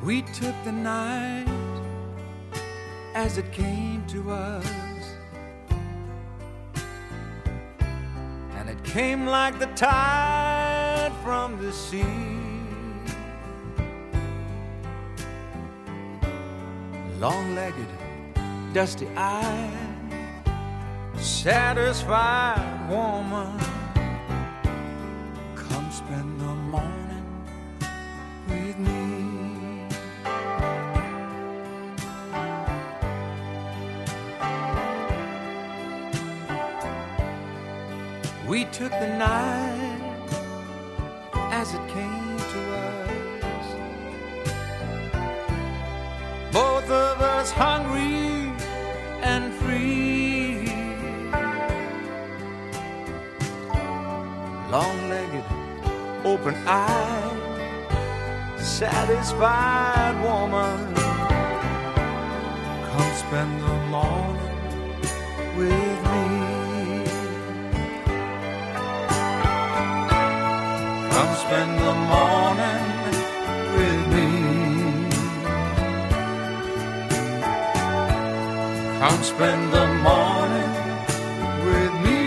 We took the night as it came to us, and it came like the tide from the sea. Long-legged, dusty-eyed, satisfied woman, come spend the morning with me. We took the night as it came to us, both of us hungry and free. Long-legged, open-eyed, satisfied woman, come spend the morning with me. Come spend the morning with me. Come spend the morning with me.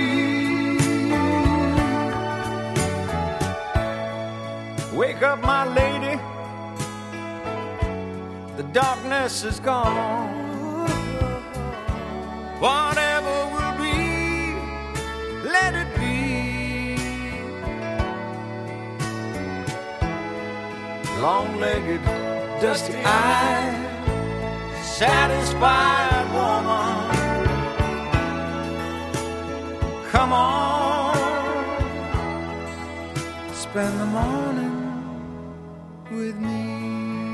Wake up, my lady, the darkness is gone. Whatever will be, let it be. Long-legged, dusty-eyed, satisfied woman, come on, spend the morning with me.